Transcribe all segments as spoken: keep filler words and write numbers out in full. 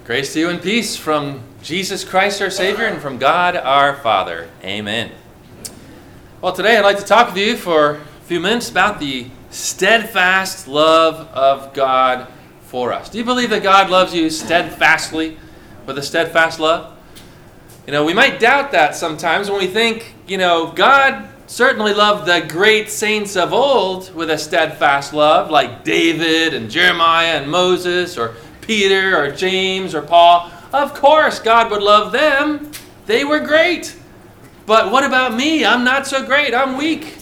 Grace to you and peace from Jesus Christ our Savior and from God our Father. Amen. Well, today I'd like to talk with you for a few minutes about the steadfast love of God for us. Do you believe that God loves you steadfastly with a steadfast love? You know, we might doubt that sometimes when we think, you know, God certainly loved the great saints of old with a steadfast love, like David and Jeremiah and Moses, or Peter or James or Paul. Of course, God would love them. They were great. But what about me? I'm not so great. I'm weak.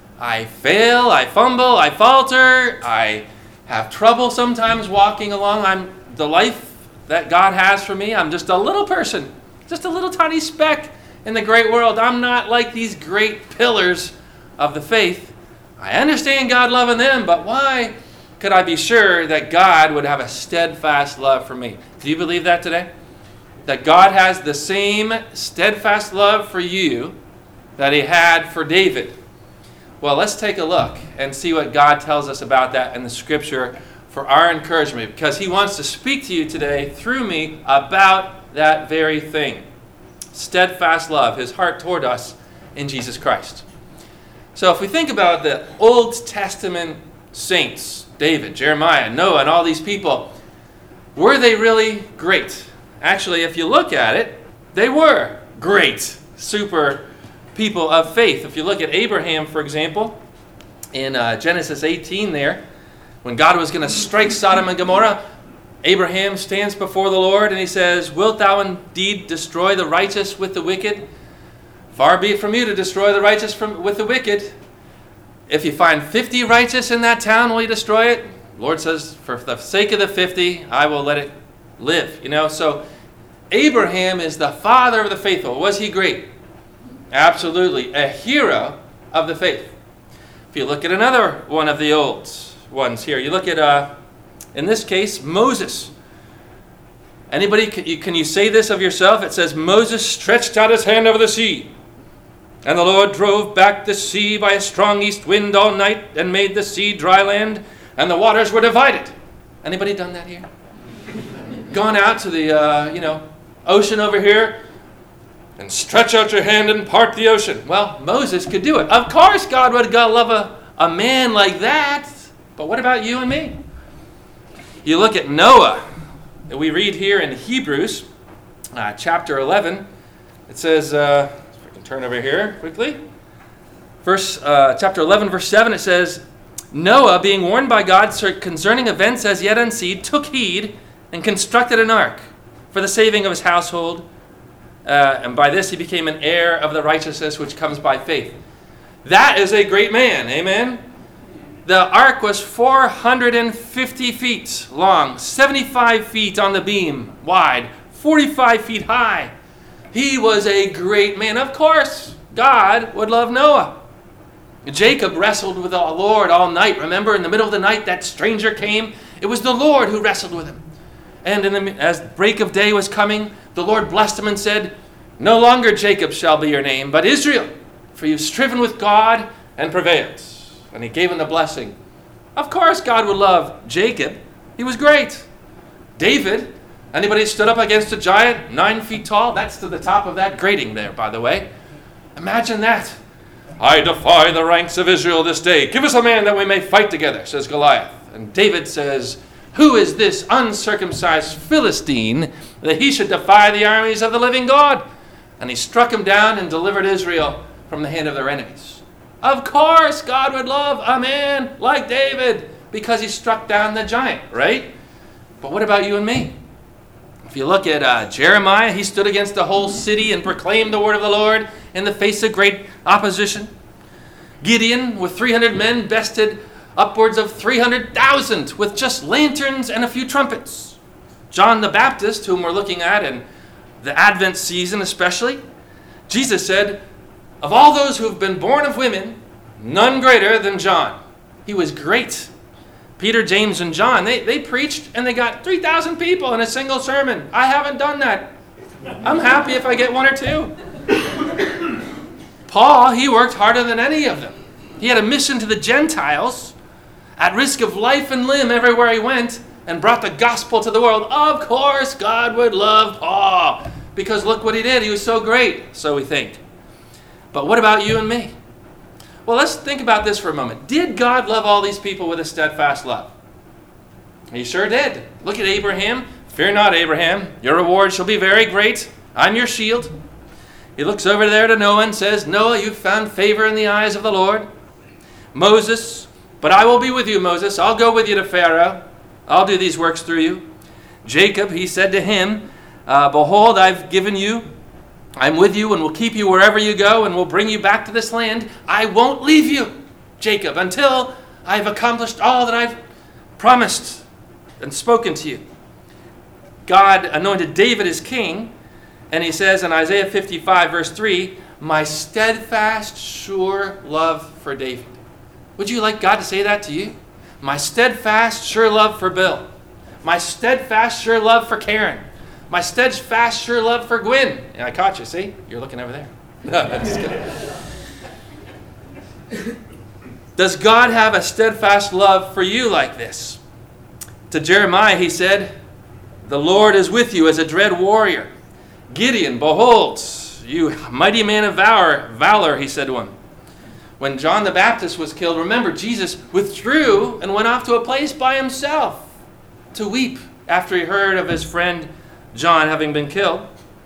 I fail, I fumble, I falter, I have trouble sometimes walking along. I'm the life that God has for me. I'm just a little person, just a little tiny speck in the great world. I'm not like these great pillars of the faith. I understand God loving them, but why could I be sure that God would have a steadfast love for me? Do you believe that today? That God has the same steadfast love for you that he had for David? Well, let's take a look and see what God tells us about that in the scripture for our encouragement, because he wants to speak to you today through me about that very thing. Steadfast love, his heart toward us in Jesus Christ. So if we think about the Old Testament saints, David, Jeremiah, Noah, and all these people, were they really great? Actually, if you look at it, they were great, super people of faith. If you look at Abraham, for example, in uh, Genesis eighteen there, when God was going to strike Sodom and Gomorrah, Abraham stands before the Lord and he says, "Wilt thou indeed destroy the righteous with the wicked? Far be it from you to destroy the righteous from, with the wicked. If you find fifty righteous in that town, will you destroy it?" The Lord says, "For the sake of the fifty, I will let it live." You know, so Abraham is the father of the faithful. Was he great? Absolutely. A hero of the faith. If you look at another one of the old ones here, you look at, uh, in this case, Moses. Anybody, can you, can you say this of yourself? It says, "Moses stretched out his hand over the sea, and the Lord drove back the sea by a strong east wind all night and made the sea dry land, and the waters were divided." Anybody done that here? Gone out to the, uh, you know, ocean over here and stretch out your hand and part the ocean? Well, Moses could do it. Of course God would love a, a man like that. But what about you and me? You look at Noah. We read here in Hebrews uh, chapter eleven. It says, uh, if I can turn over here quickly. Verse, uh, chapter eleven, verse seven, it says, "Noah, being warned by God concerning events as yet unseen, took heed and constructed an ark for the saving of his household. Uh, and by this he became an heir of the righteousness which comes by faith." That is a great man. Amen. The ark was four hundred fifty feet long, seventy-five feet on the beam wide, forty-five feet high. He was a great man. Of course, God would love Noah. Jacob wrestled with the Lord all night. Remember, in the middle of the night, that stranger came. It was the Lord who wrestled with him. And in the, as break of day was coming, the Lord blessed him and said, "No longer Jacob shall be your name, but Israel, for you've striven with God and prevailed." And he gave him the blessing. Of course God would love Jacob. He was great. David, anybody stood up against a giant nine feet tall? That's to the top of that grating there, by the way. Imagine that. "I defy the ranks of Israel this day. Give us a man that we may fight together," says Goliath. And David says, "Who is this uncircumcised Philistine that he should defy the armies of the living God?" And he struck him down and delivered Israel from the hand of their enemies. Of course, God would love a man like David because he struck down the giant, right? But what about you and me? If you look at uh, Jeremiah, he stood against the whole city and proclaimed the word of the Lord in the face of great opposition. Gideon, with three hundred men, bested upwards of three hundred thousand with just lanterns and a few trumpets. John the Baptist, whom we're looking at in the Advent season especially, Jesus said, "Of all those who have been born of women, none greater than John." He was great. Peter, James, and John, they, they preached and they got three thousand people in a single sermon. I haven't done that. I'm happy if I get one or two. Paul, he worked harder than any of them. He had a mission to the Gentiles at risk of life and limb everywhere he went, and brought the gospel to the world. Of course, God would love Paul, because look what he did. He was so great, so we think. But what about you and me? Well, let's think about this for a moment. Did God love all these people with a steadfast love? He sure did. Look at Abraham. Fear not, Abraham. Your reward shall be very great. I'm your shield. He looks over there to Noah and says, Noah, you've found favor in the eyes of the Lord. Moses, but I will be with you, Moses. I'll go with you to Pharaoh. I'll do these works through you. Jacob, he said to him, uh, behold, I've given you, I'm with you and will keep you wherever you go and will bring you back to this land. I won't leave you, Jacob, until I've accomplished all that I've promised and spoken to you. God anointed David as king, and he says in Isaiah fifty-five, verse three, my steadfast, sure love for David. Would you like God to say that to you? My steadfast, sure love for Bill. My steadfast, sure love for Karen. My steadfast, sure love for Gwen. And I caught you, see? You're looking over there. No, I'm just kidding. Does God have a steadfast love for you like this? To Jeremiah, he said, the Lord is with you as a dread warrior. Gideon, behold, you mighty man of valor, valor, he said to him. When John the Baptist was killed, remember, Jesus withdrew and went off to a place by himself to weep after he heard of his friend John having been killed.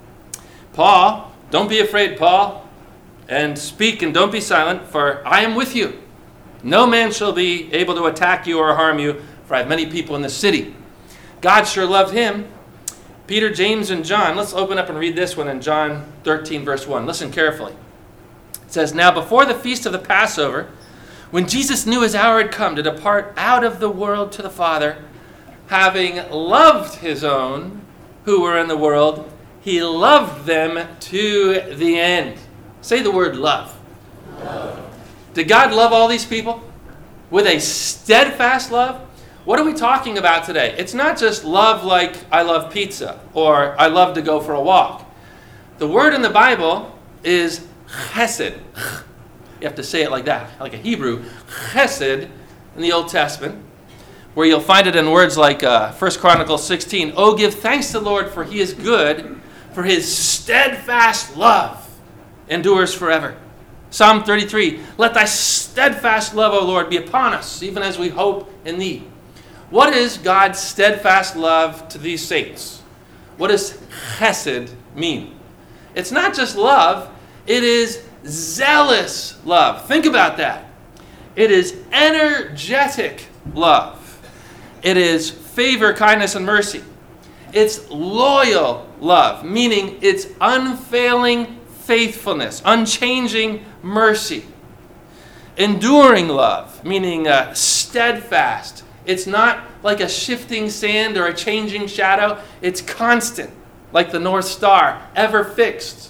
Paul, don't be afraid, Paul, and speak and don't be silent, for I am with you. No man shall be able to attack you or harm you, for I have many people in the city. God sure loved him. Peter, James, and John. Let's open up and read this one in John thirteen, verse one. Listen carefully. It says, now before the feast of the Passover, when Jesus knew his hour had come to depart out of the world to the Father, having loved his own who were in the world, he loved them to the end. Say the word love. Love. Did God love all these people with a steadfast love? What are we talking about today? It's not just love like I love pizza or I love to go for a walk. The word in the Bible is chesed. You have to say it like that, like a Hebrew. Chesed in the Old Testament, where you'll find it in words like uh, First Chronicles sixteen. Oh, give thanks to the Lord, for he is good, for his steadfast love endures forever. Psalm thirty-three. Let thy steadfast love, O Lord, be upon us, even as we hope in thee. What is God's steadfast love to these saints? What does chesed mean? It's not just love, it is zealous love. Think about that. It is energetic love. It is favor, kindness, and mercy. It's loyal love, meaning it's unfailing faithfulness, unchanging mercy. Enduring love, meaning uh, steadfast. It's not like a shifting sand or a changing shadow. It's constant, like the North Star, ever fixed.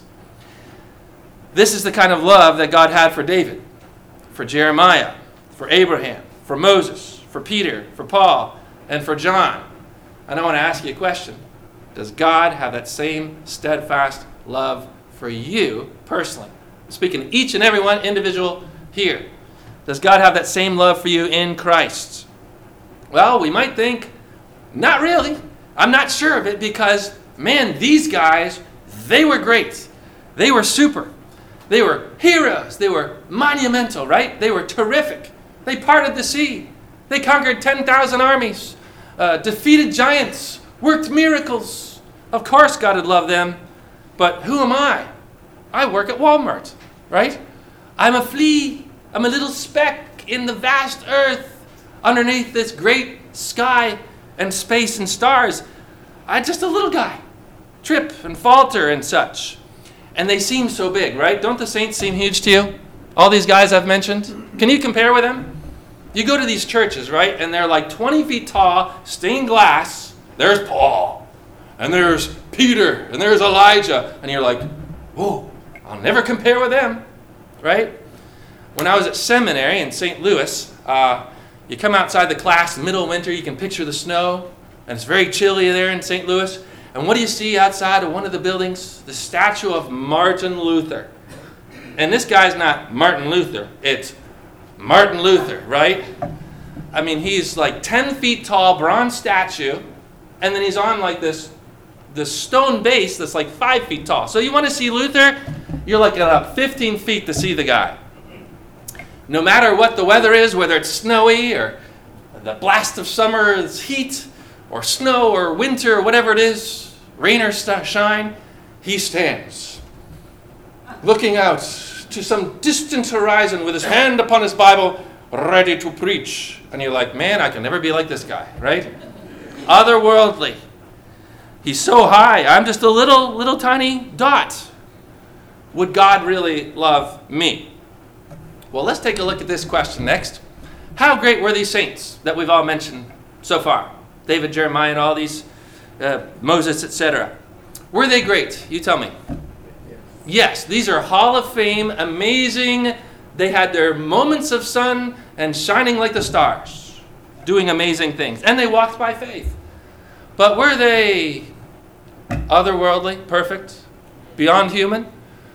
This is the kind of love that God had for David, for Jeremiah, for Abraham, for Moses, for Peter, for Paul, and for John. And I want to ask you a question. Does God have that same steadfast love for you personally? I'm speaking to each and every one individual here. Does God have that same love for you in Christ? Well, we might think, not really. I'm not sure of it because, man, these guys, they were great. They were super. They were heroes. They were monumental, right? They were terrific. They parted the sea. They conquered ten thousand armies, uh, defeated giants, worked miracles. Of course God would love them, but who am I? I work at Walmart, right? I'm a flea. I'm a little speck in the vast earth underneath this great sky and space and stars. I'm just a little guy. Trip and falter and such. And they seem so big, right? Don't the saints seem huge to you? All these guys I've mentioned. Can you compare with them? You go to these churches, right? And they're like twenty feet tall, stained glass. There's Paul. And there's Peter. And there's Elijah. And you're like, whoa, I'll never compare with them, right? When I was at seminary in Saint Louis, uh, you come outside the class in the middle of winter, you can picture the snow, and it's very chilly there in Saint Louis. And what do you see outside of one of the buildings? The statue of Martin Luther. And this guy's not Martin Luther, it's Martin Luther, right? I mean, he's like ten feet tall, bronze statue, and then he's on like this, this stone base that's like five feet tall. So you want to see Luther? You're looking up fifteen feet to see the guy. No matter what the weather is, whether it's snowy or the blast of summer's heat or snow or winter or whatever it is, rain or shine, he stands looking out to some distant horizon with his hand upon his Bible, ready to preach. And you're like, man, I can never be like this guy, right? Otherworldly. He's so high. I'm just a little, little tiny dot. Would God really love me? Well, let's take a look at this question next. How great were these saints that we've all mentioned so far? David, Jeremiah, and all these, uh, Moses, et cetera. Were they great? You tell me. Yes, these are Hall of Fame, amazing. They had their moments of sun and shining like the stars, doing amazing things. And they walked by faith. But were they otherworldly, perfect, beyond human?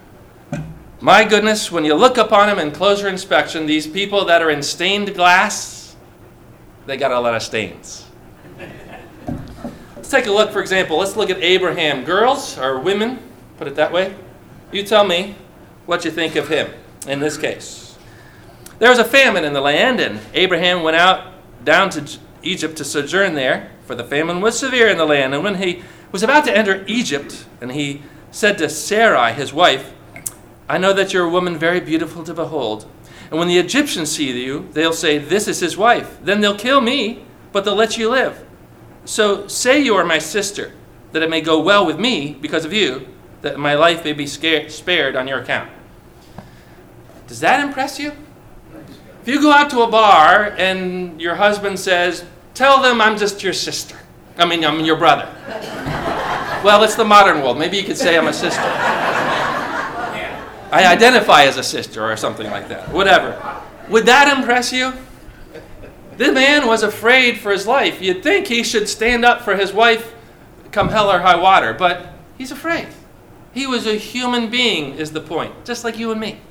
My goodness, when you look upon them in closer inspection, these people that are in stained glass, they got a lot of stains. Let's take a look, for example. Let's look at Abraham. Girls or women, put it that way. You tell me what you think of him in this case. There was a famine in the land, and Abraham went out down to Egypt to sojourn there, for the famine was severe in the land. And when he was about to enter Egypt, and he said to Sarai, his wife, I know that you're a woman very beautiful to behold. And when the Egyptians see you, they'll say, this is his wife. Then they'll kill me, but they'll let you live. So say you are my sister, that it may go well with me because of you, that my life may be scared, spared on your account. Does that impress you? If you go out to a bar and your husband says, tell them I'm just your sister. I mean, I'm your brother. Well, it's the modern world. Maybe you could say I'm a sister. I identify as a sister or something like that. Whatever. Would that impress you? This man was afraid for his life. You'd think he should stand up for his wife come hell or high water, but he's afraid. He was a human being, is the point, just like you and me.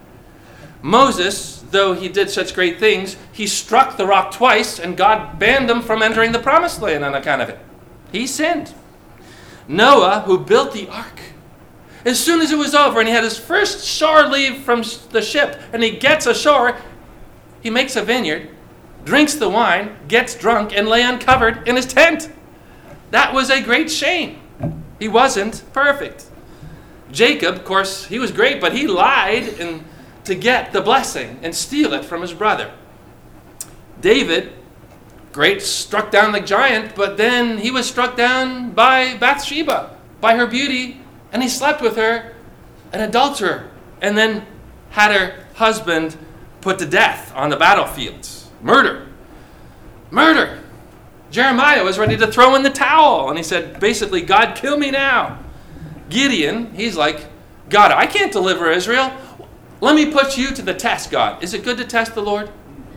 Moses, though he did such great things, he struck the rock twice, and God banned him from entering the promised land on account of it. He sinned. Noah, who built the ark, as soon as it was over and he had his first shore leave from the ship and he gets ashore, he makes a vineyard, drinks the wine, gets drunk, and lay uncovered in his tent. That was a great shame. He wasn't perfect. Jacob, of course, he was great, but he lied and to get the blessing and steal it from his brother. David, great, struck down the giant, but then he was struck down by Bathsheba, by her beauty, and he slept with her, an adulterer, and then had her husband put to death on the battlefields. Murder. Murder. Jeremiah was ready to throw in the towel, and he said, basically, God, kill me now. Gideon, he's like, God, I can't deliver Israel. Let me put you to the test, God. Is it good to test the Lord?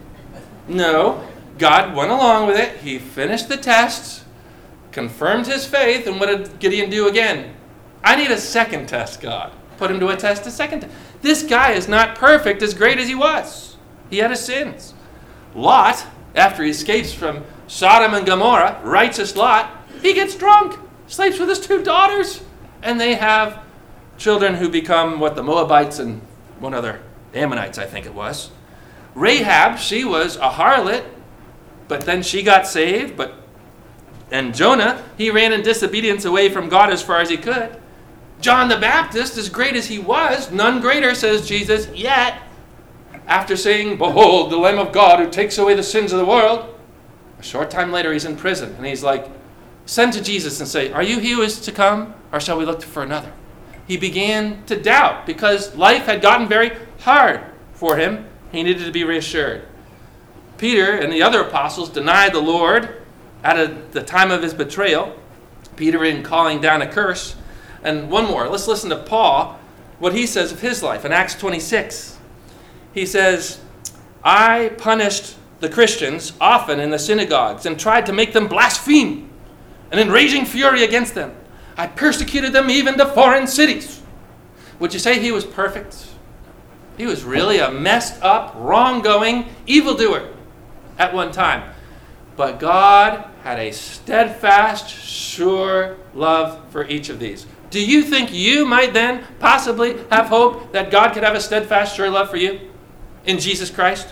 No. God went along with it. He finished the test, confirmed his faith, and what did Gideon do again? I need a second test, God. Put him to a test, a second test. This guy is not perfect as great as he was. He had his sins. Lot, after he escapes from Sodom and Gomorrah, righteous Lot, he gets drunk, sleeps with his two daughters, and they have children who become what the Moabites and one other, Ammonites, I think it was. Rahab, she was a harlot, but then she got saved. But and Jonah, he ran in disobedience away from God as far as he could. John the Baptist, as great as he was, none greater, says Jesus, yet, after saying, behold, the Lamb of God who takes away the sins of the world, a short time later he's in prison, and he's like, send to Jesus and say, are you he who is to come, or shall we look for another? He began to doubt because life had gotten very hard for him. He needed to be reassured. Peter and the other apostles denied the Lord at a, the time of his betrayal. Peter in calling down a curse. And one more. Let's listen to Paul, what he says of his life in Acts twenty-six. He says, I punished the Christians often in the synagogues and tried to make them blaspheme. And in raging fury against them, I persecuted them even to foreign cities. Would you say he was perfect? He was really a messed up, wrong-going evildoer. at one time. But God had a steadfast, sure love for each of these. Do you think you might then possibly have hope that God could have a steadfast, sure love for you in Jesus Christ?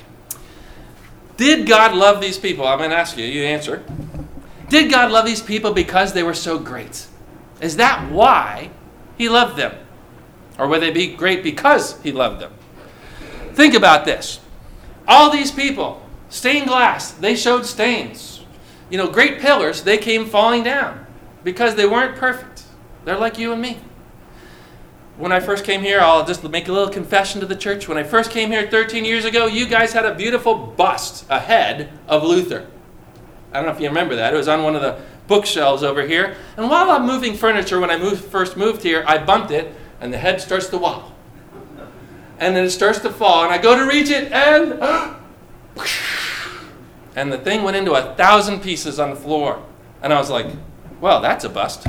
Did God love these people? I'm going to ask you. You answer. Did God love these people because they were so great? Is that why he loved them? Or would they be great because he loved them? Think about this. All these people, stained glass, they showed stains. You know, great pillars, they came falling down because they weren't perfect. They're like you and me. When I first came here, I'll just make a little confession to the church. When I first came here thirteen years ago, you guys had a beautiful bust, a head of Luther. I don't know if you remember that. It was on one of the bookshelves over here. And while I'm moving furniture, when I moved, first moved here, I bumped it, and the head starts to wobble. And then it starts to fall, and I go to reach it, and and the thing went into a thousand pieces on the floor. And I was like, well, that's a bust.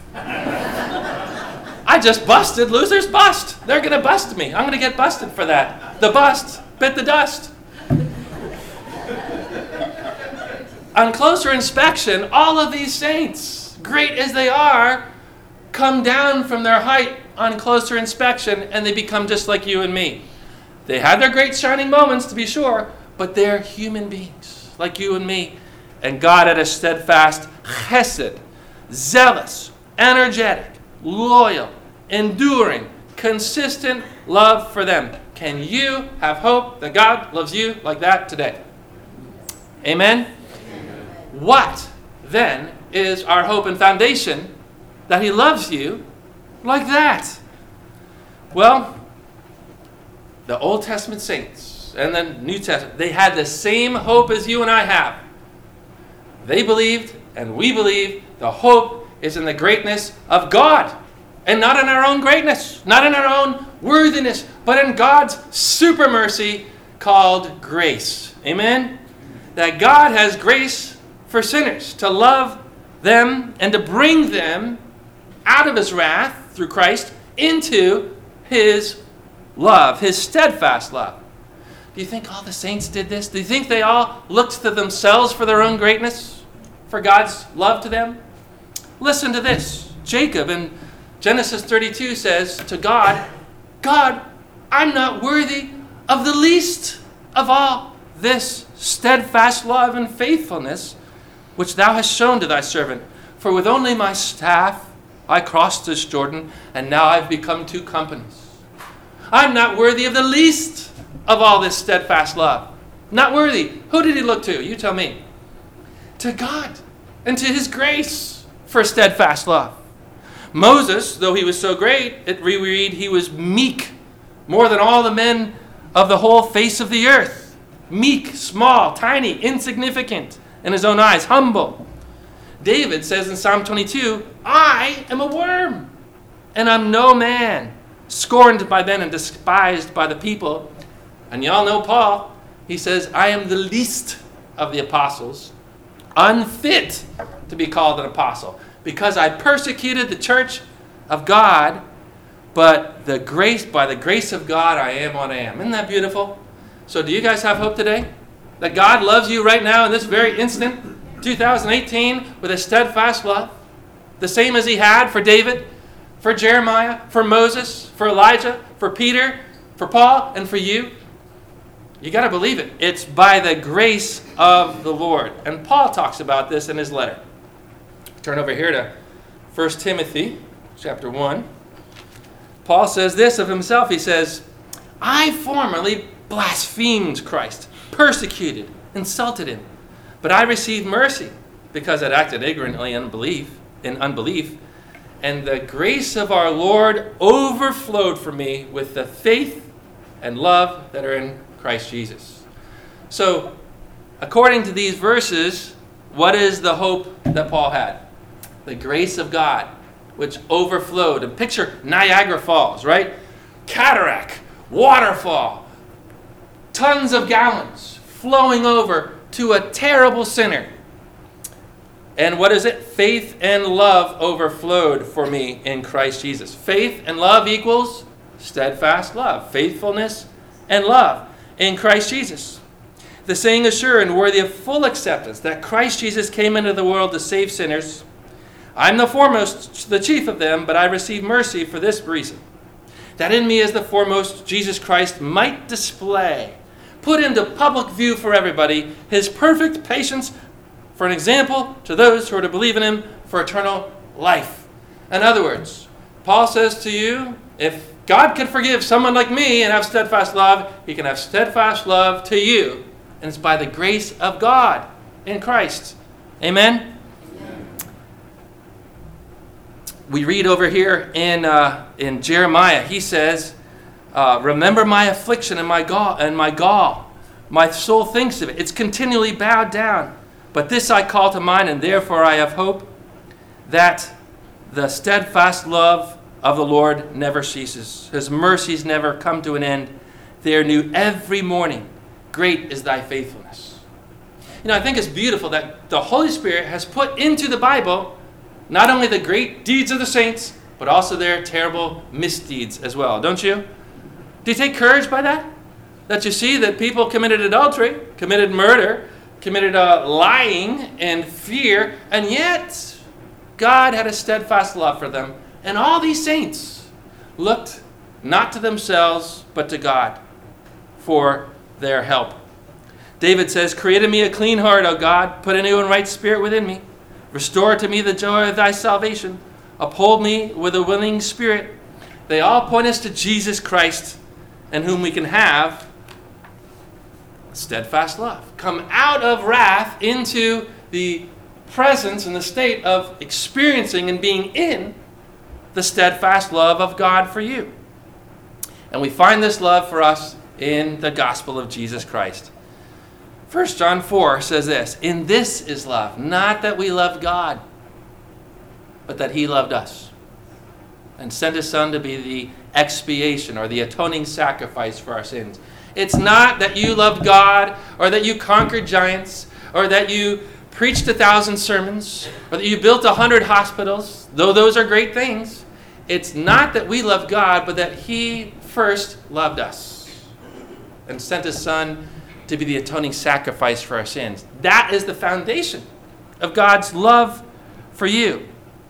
I just busted Luther's bust. They're going to bust me. I'm going to get busted for that. The bust bit the dust. On closer inspection, all of these saints, great as they are, come down from their height on closer inspection, and they become just like you and me. They had their great shining moments, to be sure, but they're human beings, like you and me. And God had a steadfast, chesed, zealous, energetic, loyal, enduring, consistent love for them. Can you have hope that God loves you like that today? Amen? Amen. What, then, is our hope and foundation that he loves you like that? Well, the Old Testament saints and the New Testament, they had the same hope as you and I have. They believed, and we believe, the hope is in the greatness of God. And not in our own greatness, not in our own worthiness, but in God's super mercy called grace. Amen? That God has grace for sinners to love them and to bring them out of his wrath through Christ into his love, his steadfast love. Do you think all the saints did this? Do you think they all looked to themselves for their own greatness, for God's love to them? Listen to this. Jacob in Genesis thirty-two says to God, God, I'm not worthy of the least of all this steadfast love and faithfulness which thou hast shown to thy servant. For with only my staff I crossed this Jordan, and now I've become two companies. I'm not worthy of the least of all this steadfast love. Not worthy. Who did he look to? You tell me. To God and to his grace for steadfast love. Moses, though he was so great, it we read he was meek more than all the men of the whole face of the earth. Meek, small, tiny, insignificant in his own eyes, humble. David says in Psalm twenty-two, I am a worm, and I'm no man, scorned by men and despised by the people. And y'all know Paul. He says, I am the least of the apostles, unfit to be called an apostle, because I persecuted the church of God, but the grace, by the grace of God, I am what I am. Isn't that beautiful? So do you guys have hope today? That God loves you right now in this very instant, two thousand eighteen, with a steadfast love? The same as he had for David, for Jeremiah, for Moses, for Elijah, for Peter, for Paul, and for you? You got to believe it. It's by the grace of the Lord. And Paul talks about this in his letter. Turn over here to First Timothy chapter one. Paul says this of himself. He says, I formerly blasphemed Christ, persecuted, insulted him. But I received mercy because I'd acted ignorantly in unbelief, in unbelief. And the grace of our Lord overflowed for me with the faith and love that are in Christ Jesus. So, according to these verses, what is the hope that Paul had? The grace of God, which overflowed. And picture Niagara Falls, right? Cataract, waterfall, tons of gallons flowing over to a terrible sinner. And what is it? Faith and love overflowed for me in Christ Jesus. Faith and love equals steadfast love. Faithfulness and love in Christ Jesus. The saying is sure and worthy of full acceptance, that Christ Jesus came into the world to save sinners. I'm the foremost, the chief of them, but I receive mercy for this reason, that in me as the foremost, Jesus Christ might display, put into public view for everybody, his perfect patience for an example to those who are to believe in him for eternal life. In other words, Paul says to you, if God can forgive someone like me and have steadfast love, he can have steadfast love to you. And it's by the grace of God in Christ. Amen? Amen. We read over here in uh, in Jeremiah, he says, uh, remember my affliction and my gall, and my gall. My soul thinks of it. It's continually bowed down. But this I call to mind, and therefore I have hope that the steadfast love of the Lord never ceases. His mercies never come to an end. They are new every morning. Great is thy faithfulness. You know, I think it's beautiful that the Holy Spirit has put into the Bible not only the great deeds of the saints, but also their terrible misdeeds as well. Don't you? Do you take courage by that? That you see that people committed adultery, committed murder, committed uh, lying and fear, and yet God had a steadfast love for them. And all these saints looked not to themselves, but to God for their help. David says, create in me a clean heart, O God. Put a new and right spirit within me. Restore to me the joy of thy salvation. Uphold me with a willing spirit. They all point us to Jesus Christ, in whom we can have steadfast love. Come out of wrath into the presence and the state of experiencing and being in the steadfast love of God for you. And we find this love for us in the gospel of Jesus Christ. First John four says this, in this is love, not that we loved God, but that he loved us and sent his son to be the expiation or the atoning sacrifice for our sins. It's not that you loved God or that you conquered giants or that you preached a thousand sermons or that you built a hundred hospitals, though those are great things. It's not that we love God, but that he first loved us and sent his son to be the atoning sacrifice for our sins. That is the foundation of God's love for you.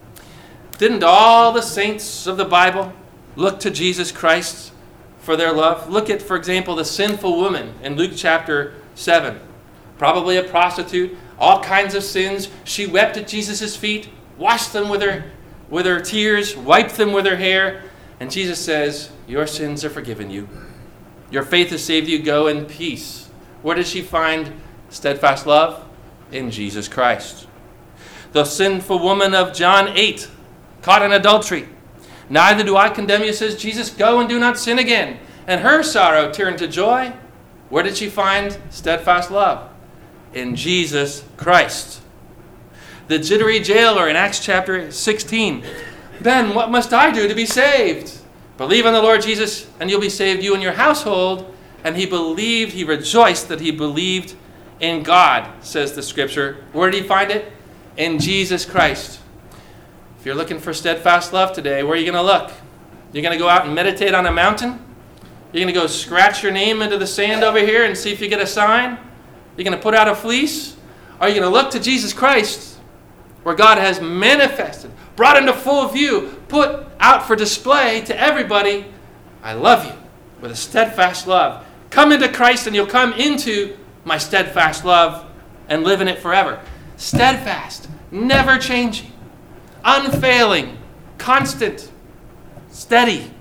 Didn't all the saints of the Bible look to Jesus Christ for their love? Look at, for example, the sinful woman in Luke chapter seven. Probably a prostitute, all kinds of sins. She wept at Jesus' feet, washed them with her, with her tears, wiped them with her hair. And Jesus says, your sins are forgiven you. Your faith has saved you. Go in peace. Where does she find steadfast love? In Jesus Christ. The sinful woman of John eight, caught in adultery. Neither do I condemn you, says Jesus. Go and do not sin again. And her sorrow turned to joy. Where did she find steadfast love? In Jesus Christ. The jittery jailer in Acts chapter sixteen. Ben, what must I do to be saved? Believe on the Lord Jesus, and you'll be saved, you and your household. And he believed, he rejoiced that he believed in God, says the scripture. Where did he find it? In Jesus Christ. If you're looking for steadfast love today, where are you going to look? You're going to go out and meditate on a mountain? You're going to go scratch your name into the sand over here and see if you get a sign? You're going to put out a fleece? Or are you going to look to Jesus Christ, where God has manifested, brought into full view, put out for display to everybody, I love you with a steadfast love. Come into Christ and you'll come into my steadfast love and live in it forever. Steadfast, never changing, unfailing, constant, steady.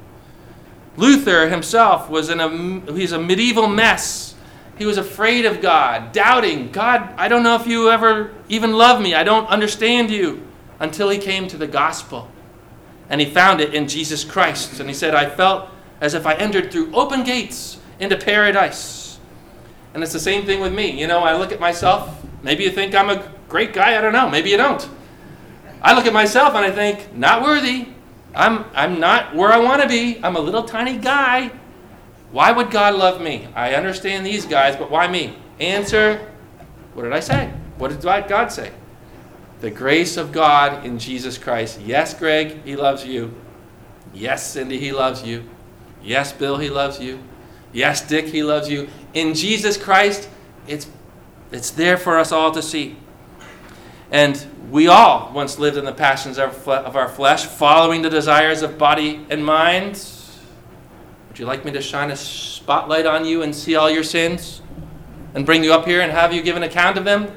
Luther himself was in a, he's a medieval mess. He was afraid of God, doubting, God, I don't know if you ever even love me. I don't understand you. Until he came to the gospel. And he found it in Jesus Christ. And he said, I felt as if I entered through open gates into paradise. And it's the same thing with me. You know, I look at myself. Maybe you think I'm a great guy. I don't know. Maybe you don't. I look at myself and I think, not worthy. I'm, I'm not where I want to be. I'm a little tiny guy. Why would God love me? I understand these guys, but why me? Answer, what did I say? What did God say? The grace of God in Jesus Christ. Yes, Greg, he loves you. Yes, Cindy, he loves you. Yes, Bill, he loves you. Yes, Dick, he loves you. In Jesus Christ, It's, it's there for us all to see. And we all once lived in the passions of our flesh, following the desires of body and mind. Would you like me to shine a spotlight on you and see all your sins? And bring you up here and have you give an account of them?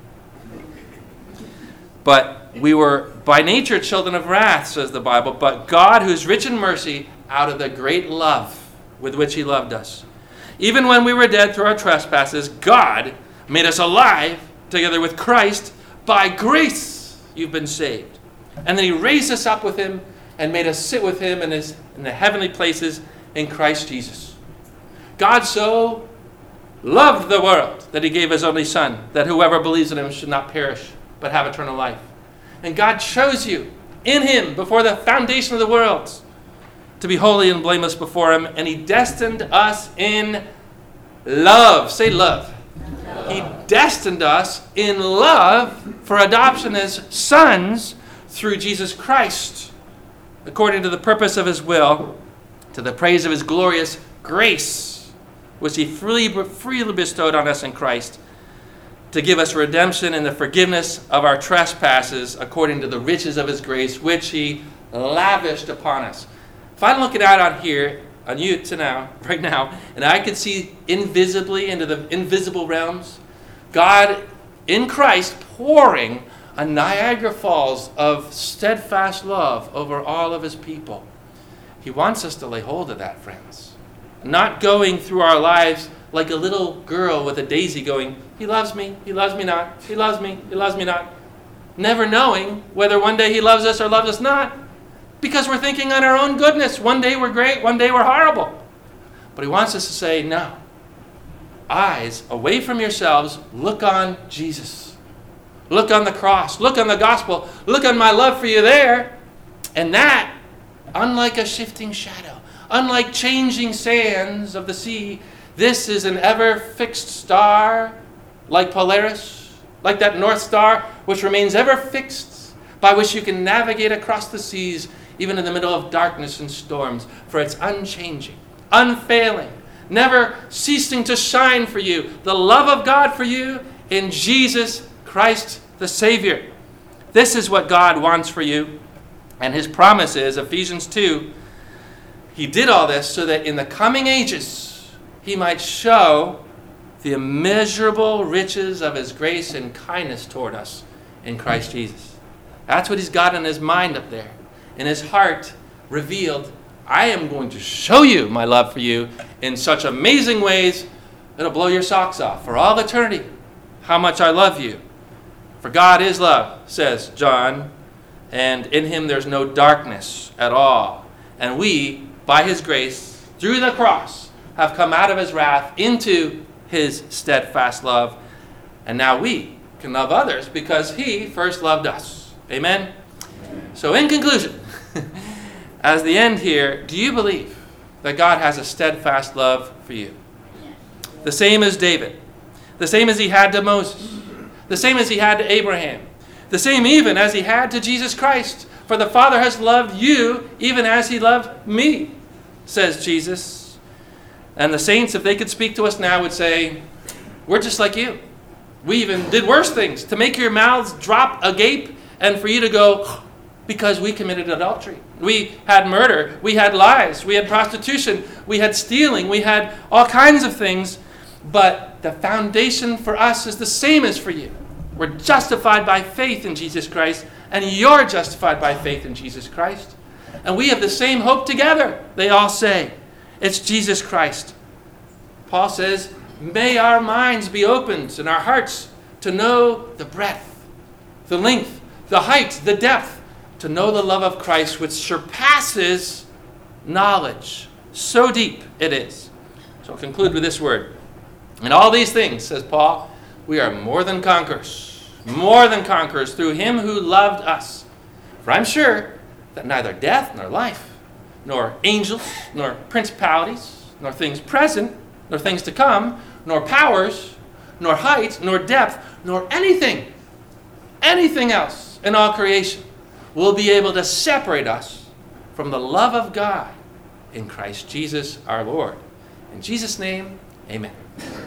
But we were by nature children of wrath, says the Bible. But God, who is rich in mercy, out of the great love with which he loved us, even when we were dead through our trespasses, God made us alive together with Christ. By grace you've been saved. And then he raised us up with him and made us sit with him in, his, in the heavenly places in Christ Jesus. God so loved the world that he gave his only Son, that whoever believes in him should not perish, but have eternal life. And God chose you in him before the foundation of the world to be holy and blameless before him, and he destined us in love. Say love. He destined us in love for adoption as sons through Jesus Christ, according to the purpose of his will, to the praise of his glorious grace, which he freely, freely bestowed on us in Christ, to give us redemption and the forgiveness of our trespasses, according to the riches of his grace, which he lavished upon us. If I'm looking out on here, on you to now, right now, and I could see invisibly into the invisible realms, God in Christ pouring a Niagara Falls of steadfast love over all of his people. He wants us to lay hold of that, friends. Not going through our lives like a little girl with a daisy going, he loves me, he loves me not, he loves me, he loves me not. Never knowing whether one day he loves us or loves us not. Because we're thinking on our own goodness. One day we're great, one day we're horrible. But he wants us to say, no. Eyes away from yourselves, look on Jesus. Look on the cross. Look on the gospel. Look on my love for you there. And that, unlike a shifting shadow, unlike changing sands of the sea, this is an ever-fixed star, like Polaris, like that North Star, which remains ever fixed, by which you can navigate across the seas, even in the middle of darkness and storms, for it's unchanging, unfailing, never ceasing to shine for you, the love of God for you in Jesus Christ the Savior. This is what God wants for you. And his promise is, Ephesians two, he did all this so that in the coming ages he might show the immeasurable riches of his grace and kindness toward us in Christ Jesus. That's what he's got in his mind up there. In his heart revealed, I am going to show you my love for you in such amazing ways it'll blow your socks off for all eternity. How much I love you. For God is love, says John, and in him there's no darkness at all. And we, by his grace, through the cross, have come out of his wrath into his steadfast love. And now we can love others because he first loved us. Amen? So in conclusion, as the end here, do you believe that God has a steadfast love for you? The same as David. The same as he had to Moses. The same as he had to Abraham. The same even as he had to Jesus Christ. For the Father has loved you even as he loved me, says Jesus. And the saints, if they could speak to us now, would say, we're just like you. We even did worse things to make your mouths drop agape and for you to go, because we committed adultery. We had murder. We had lies. We had prostitution. We had stealing. We had all kinds of things. But the foundation for us is the same as for you. We're justified by faith in Jesus Christ, and you're justified by faith in Jesus Christ. And we have the same hope together, they all say. It's Jesus Christ. Paul says, may our minds be opened and our hearts to know the breadth, the length, the height, the depth, to know the love of Christ which surpasses knowledge. So deep it is. So I'll conclude with this word. In all these things, says Paul, we are more than conquerors, more than conquerors through him who loved us. For I'm sure that neither death nor life, nor angels, nor principalities, nor things present, nor things to come, nor powers, nor height, nor depth, nor anything, anything else in all creation will be able to separate us from the love of God in Christ Jesus our Lord. In Jesus' name, amen.